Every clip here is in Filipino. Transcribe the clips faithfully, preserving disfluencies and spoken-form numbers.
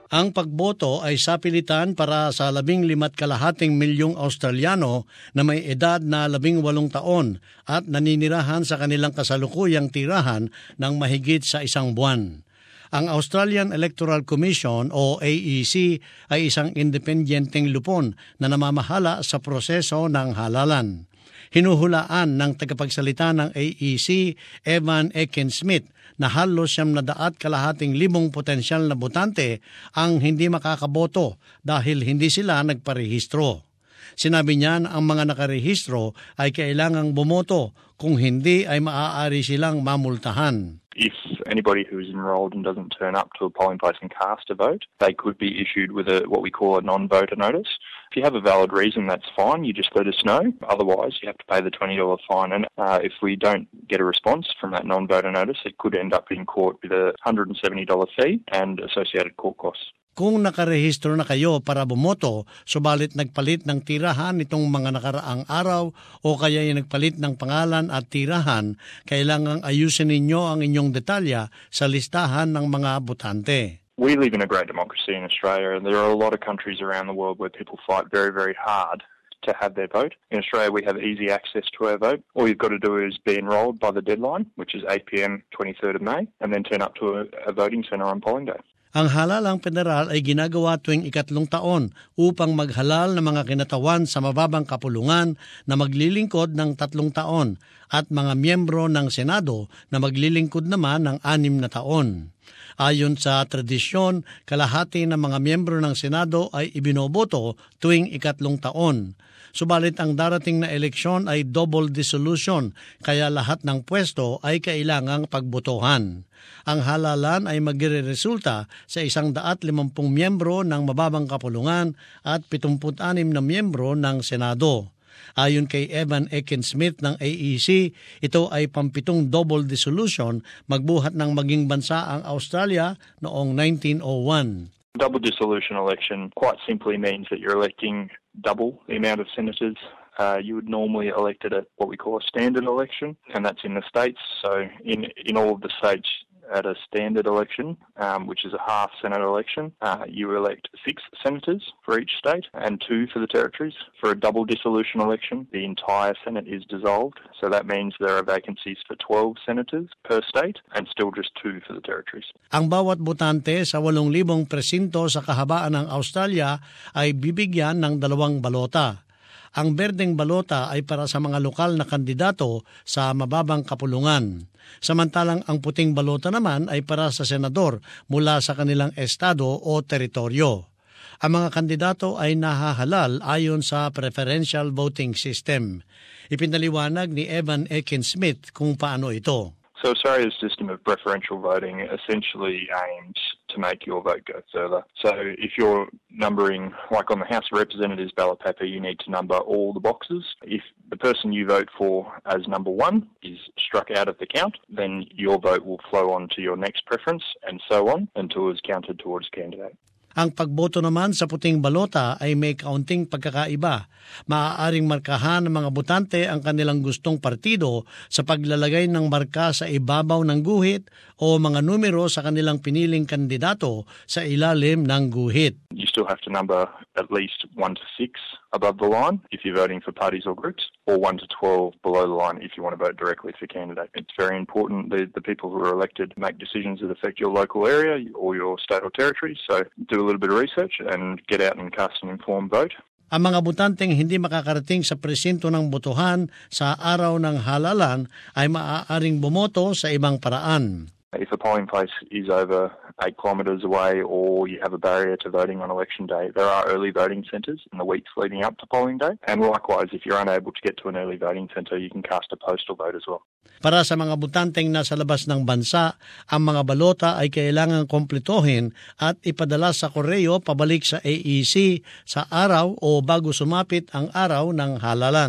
Ang pagboto ay sapilitan para sa labing limat kalahating milyong Australiano na may edad na labing walong taon at naninirahan sa kanilang kasalukuyang tirahan ng mahigit sa isang buwan. Ang Australian Electoral Commission o A E C ay isang independenteng lupon na namamahala sa proseso ng halalan. Hinuhulaan ng tagapagsalita ng A E C, Evan Aiken-Smith, na halos siyam na daat kalahating libong potensyal na botante ang hindi makakaboto dahil hindi sila nagparehistro. Sinabi niya na ang mga nakarehistro ay kailangang bumoto, kung hindi ay maaari silang mamultahan. If anybody who is enrolled and doesn't turn up to a polling place and cast a vote, they could be issued with a what we call a non-voter notice. If you have a valid reason, that's fine. You just let us know. Otherwise, you have to pay the twenty dollars fine. And uh, if we don't get a response from that non-voter notice, it could end up in court with a one hundred seventy dollars fee and associated court costs. Kung nakarehistro na kayo para bumoto, subalit nagpalit ng tirahan nitong mga nakaraang araw o kaya ay nagpalit ng pangalan at tirahan, kailangang ayusin ninyo ang inyong detalya sa listahan ng mga botante. We live in a great democracy in Australia, and there are a lot of countries around the world where people fight very, very hard to have their vote. In Australia, we have easy access to our vote. All you've got to do is be enrolled by the deadline, which is eight p.m. twenty-third of May, and then turn up to a, a voting centre on polling day. Ang halalang federal ay ginagawa tuwing ikatlong taon upang maghalal ng mga kinatawan sa mababang kapulungan na maglilingkod ng tatlong taon at mga miyembro ng Senado na maglilingkod naman ng anim na taon. Ayon sa tradisyon, kalahati ng mga miyembro ng Senado ay ibinoboto tuwing ikatlong taon. Subalit ang darating na eleksyon ay double dissolution, kaya lahat ng pwesto ay kailangang pagbotohan. Ang halalan ay magre-resulta sa isang daat limampung miyembro ng mababang kapulungan at pitungput anim na miyembro ng Senado. Ayon kay Evan Aiken-Smith ng A E C, ito ay pampitong double dissolution magbuhat ng maging bansa ang Australia noong nineteen oh one. Double dissolution election quite simply means that you're electing double the amount of senators uh, you would normally elect at a, what we call a standard election, and that's in the states. So in in all of the states at a standard election, um, which is a half Senate election, uh, you elect six senators for each state and two for the territories. For a double dissolution election, the entire Senate is dissolved, so that means there are vacancies for twelve senators per state and still just two for the territories. Ang bawat botante sa walong libong presinto sa kahabaan ng Australia ay bibigyan ng dalawang balota. Ang berdeng balota ay para sa mga lokal na kandidato sa mababang kapulungan. Samantalang ang puting balota naman ay para sa senador mula sa kanilang estado o teritoryo. Ang mga kandidato ay nahahalal ayon sa preferential voting system. Ipinaliwanag ni Evan Aiken-Smith kung paano ito. So Australia's system of preferential voting essentially aims to make your vote go further. So if you're numbering, like on the House of Representatives ballot paper, you need to number all the boxes. If the person you vote for as number one is struck out of the count, then your vote will flow on to your next preference and so on until it's counted towards candidate. Ang pagboto naman sa puting balota ay may kaunting pagkakaiba. Maaaring markahan ng mga botante ang kanilang gustong partido sa paglalagay ng marka sa ibabaw ng guhit o mga numero sa kanilang piniling kandidato sa ilalim ng guhit. You still have to number at least one to six above the line if you're voting for parties or groups, or one to twelve below the line if you want to vote directly for a candidate. It's very important that the people who are elected make decisions that affect your local area or your state or territory, so do a little bit of research and get out and cast an informed vote. Ang mga botanteng hindi makakarating sa presinto ng botohan sa araw ng halalan ay maaaring bumoto sa ibang paraan. If a polling place is over eight kilometres away or you have a barrier to voting on election day, there are early voting centres in the weeks leading up to polling day. And likewise, if you're unable to get to an early voting centre, you can cast a postal vote as well. Para sa mga botanteng nasa labas ng bansa, ang mga balota ay kailangang kompletohin at ipadala sa koreo pabalik sa A E C sa araw o bago sumapit ang araw ng halalan.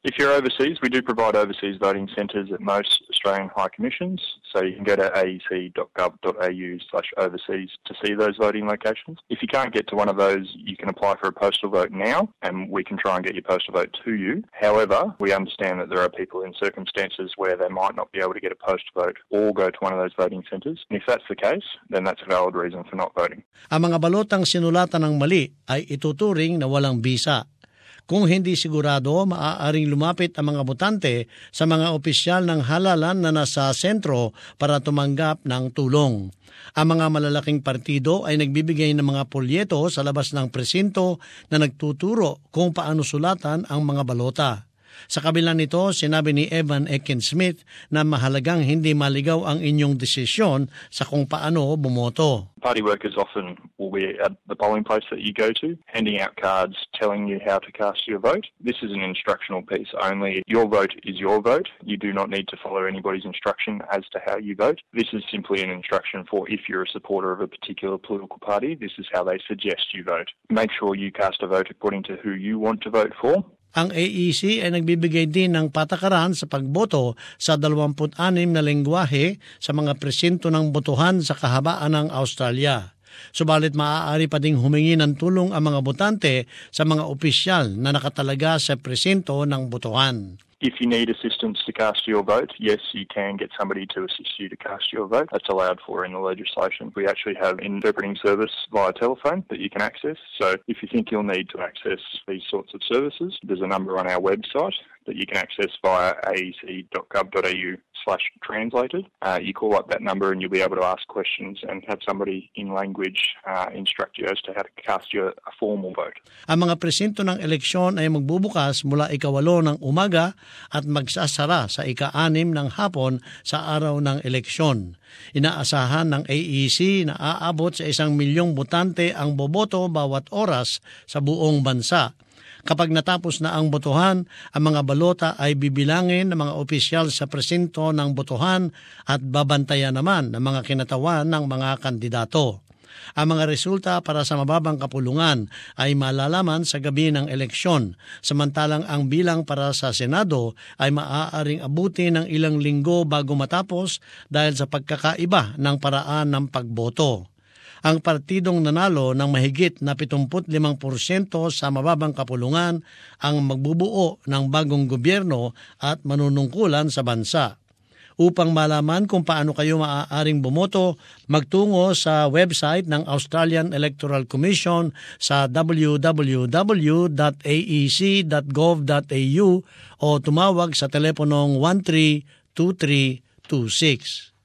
If you're overseas, we do provide overseas voting centres at most Australian High Commissions, so you can go to a e c dot gov dot a u slash overseas to see those voting locations. If you can't get to one of those, you can apply for a postal vote now, and we can try and get your postal vote to you. However, we understand that there are people in circumstances where they might not be able to get a postal vote or go to one of those voting centres, and if that's the case, then that's a valid reason for not voting. Ang mga balotang sinulatan ng mali ay ituturing na walang bisa. Kung hindi sigurado, maaaring lumapit ang mga botante sa mga opisyal ng halalan na nasa sentro para tumanggap ng tulong. Ang mga malalaking partido ay nagbibigay ng mga polyeto sa labas ng presinto na nagtuturo kung paano sulatan ang mga balota. Sa kabila nito, sinabi ni Evan Ekin-Smith na mahalagang hindi maligaw ang inyong desisyon sa kung paano bumoto. Party workers often will be at the polling place that you go to, handing out cards telling you how to cast your vote. This is an instructional piece only. Your vote is your vote. You do not need to follow anybody's instruction as to how you vote. This is simply an instruction for if you're a supporter of a particular political party, this is how they suggest you vote. Make sure you cast a vote according to who you want to vote for. Ang A E C ay nagbibigay din ng patakaran sa pagboto sa dalawampu't anim na lengguwahe sa mga presinto ng botohan sa kahabaan ng Australia. Subalit maaari pa ding humingi ng tulong ang mga botante sa mga opisyal na nakatalaga sa presinto ng botohan. If you need assistance to cast your vote, yes, you can get somebody to assist you to cast your vote. That's allowed for in the legislation. We actually have an interpreting service via telephone that you can access. So if you think you'll need to access these sorts of services, there's a number on our website that you can access via a e c dot gov dot a u slash translated. Uh, you call up that number and you'll be able to ask questions and have somebody in language uh, instruct you as to how to cast your a formal vote. Ang mga presinto ng eleksyon ay magbubukas mula ikawalo ng umaga at magsasara sa ika-anim ng hapon sa araw ng eleksyon. Inaasahan ng A E C na aabot sa isang milyong botante ang boboto bawat oras sa buong bansa. Kapag natapos na ang botohan, ang mga balota ay bibilangin ng mga opisyal sa presinto ng botohan at babantayan naman ng mga kinatawan ng mga kandidato. Ang mga resulta para sa mababang kapulungan ay malalaman sa gabi ng eleksyon, samantalang ang bilang para sa Senado ay maaaring abuti ng ilang linggo bago matapos dahil sa pagkakaiba ng paraan ng pagboto. Ang partidong nanalo ng mahigit na pitungput limang porsyento sa mababang kapulungan ang magbubuo ng bagong gobyerno at manunungkulan sa bansa. Upang malaman kung paano kayo maaaring bumoto, magtungo sa website ng Australian Electoral Commission sa w w w dot a e c dot gov dot a u o tumawag sa teleponong one three two three two six.